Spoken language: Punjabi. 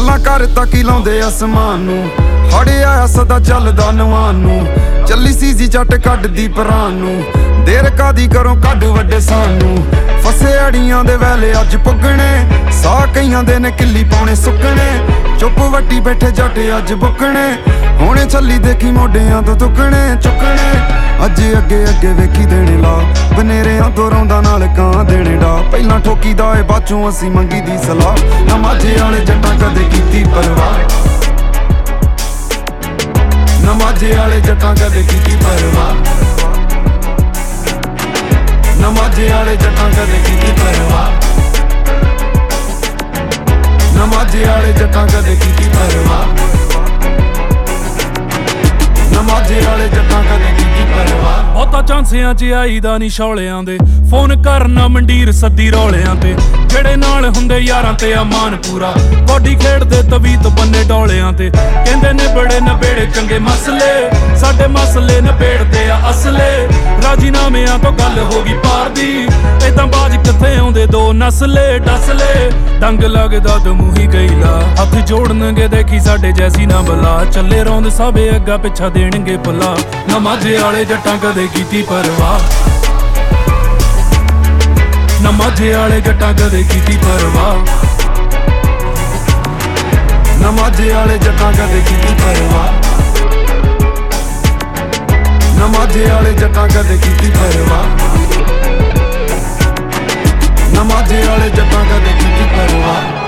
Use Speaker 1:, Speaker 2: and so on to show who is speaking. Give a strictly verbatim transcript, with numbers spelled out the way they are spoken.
Speaker 1: ਗੱਲਾਂ ਕਰ ਤੱਕ ਹੀ ਲਾਉਂਦੇ ਅਸਮਾਨ ਨੂੰ। ਹੜੇ ਆਇਆ ਸਦਾ ਚੱਲਦਾ ਨਵਾਂ ਨੂੰ, ਚੱਲੀ ਸੀ ਜੀ ਜੱਟ ਕੱਢਦੀ ਪਰਾਂ ਨੂੰ। ਦੇਰ ਕਾਦੀ ਕਰੋ ਕੱਢ ਵੱਡੇ ਸਾਨੂੰ, ਫਸੇ ਅੜੀਆਂ ਦੇ ਵੇਲੇ ਅੱਜ ਪੁੱਗਣੇ। ਸਾਹ ਕਈਆਂ ਦੇ ਨੇ ਕਿੱਲੀ ਪਾਉਣੇ ਸੁੱਕਣੇ, ਚੁੱਪ ਵੱਟੀ ਬੈਠੇ ਜੱਟ ਅੱਜ ਬੁੱਕਣੇ। ਹੁਣੇ ਚੱਲੀ ਦੇਖੀ ਮੋਢਿਆਂ ਤੋਂ ਤੁਕਣੇ ਚੁੱਕਣੇ। ਅੱਜ ਅੱਗੇ ਅੱਗੇ ਵੇਖੀ ਦੇਣੇ ਲਾ, ਬਨੇਰਿਆਂ ਤੋਂ ਰੌਂਦਾ ਨਾਲ ਕਾਂ ਦੇਣੇ ਡਾ। ਪਹਿਲਾਂ ਠੋਕੀ ਦਾ ਏ ਬਾਚੋਂ ਅਸੀਂ ਮੰਗੀ ਦੀ ਸਲਾਹ, ਨਾ ਮਾਝੇ ਵਾਲੇ ਜੱਟਾਂ ਕਦੇ ਕੀਤੀ ਪਰਵਾਹ। ਨਾ ਮਾਝੇ ਵਾਲੇ ਜੱਟਾਂ ਕਦੇ ਕੀਤੀ ਪਰਵਾਹ। ਨਾ ਮਾਝੇ ਵਾਲੇ ਜੱਟਾਂ ਕਦੇ ਕੀਤੀ ਪਰਵਾਹ। ਨਾ ਮਾਝੇ ਵਾਲੇ ਜੱਟਾਂ ਕਦੇ ਕੀਤੀ ਪਰਵਾਹ। ਨਾ ਮਾਝੇ ਵਾਲੇ ਜੱਟਾਂ ਕਦੇ ਕੀਤੀ ਪਰਵਾਹ।
Speaker 2: ਬਹੁਤਾ ਚਾਂਸਿਆਂ 'ਚ ਆਈਦਾ ਨੀ ਸ਼ੌਲਿਆਂ ਦੇ, ਫੋਨ ਕਰਨਾ ਮੰਡੀਰ ਸੱਦੀ ਰੌਲਿਆਂ ਤੇ। ਜਿਹੜੇ ਨਾਲ ਹੁੰਦੇ ਯਾਰਾਂ ਤੇ ਅਮਾਨ ਪੂਰਾ, ਬੋਡੀ ਖੇਡਦੇ ਤਵੀਤ ਬੰਨੇ ਡੋਲਿਆਂ ਤੇ। ਕਹਿੰਦੇ ਨੇ ਬੜੇ ਨਬੇੜੇ ਚੰਗੇ ਮਸਲੇ, ਸਾਡੇ ਮਸਲੇ ਨਬੇੜਦੇ ਆ ਅਸਲੇ। ਰਾਜੀਨਾਮਿਆਂ ਤੋਂ ਗੱਲ ਹੋ ਗਈ ਪਾਰ ਦੀ, ਏਦਾਂ ਬਾਜ ਕਿੱਥੇ ਆਉਂਦੇ ਦੋ ਨਸਲੇ ਡਸਲੇ। ਡੰਗ ਲੱਗਦਾ ਦਮੂਹੀ ਗਈਲਾ, ਹੱਥ ਜੋੜਨਗੇ ਦੇਖੀ ਸਾਡੇ ਜੈਸੀ ਨਾ ਬਲਾ। ਚੱਲੇ ਰੌਂਦ ਸਾਬੇ ਅੱਗਾ ਪਿੱਛਾ ਦੇਣਗੇ ਭਲਾ, ਨਾ ਮਾਝੇ ਵਾਲੇ ਜੱਟਾਂ ਕਦੇ ਕੀਤੀ ਪਰਵਾਹ। ਨਾ ਮਾਝੇ ਵਾਲੇ ਜੱਟਾਂ ਕਦੇ ਕੀਤੀ ਪਰਵਾਹ। ਨਾ ਮਾਝੇ ਵਾਲੇ ਜੱਟਾਂ ਕਦੇ ਕੀਤੀ ਪਰਵਾਹ। ਨਾ ਮਾਝੇ ਵਾਲੇ ਜੱਟਾਂ ਕਦੇ ਕੀਤੀ ਪਰਵਾਹ। ਨਾ ਮਾਝੇ ਵਾਲੇ ਜੱਟਾਂ ਕਦੇ ਕੀਤੀ ਪਰਵਾਹ।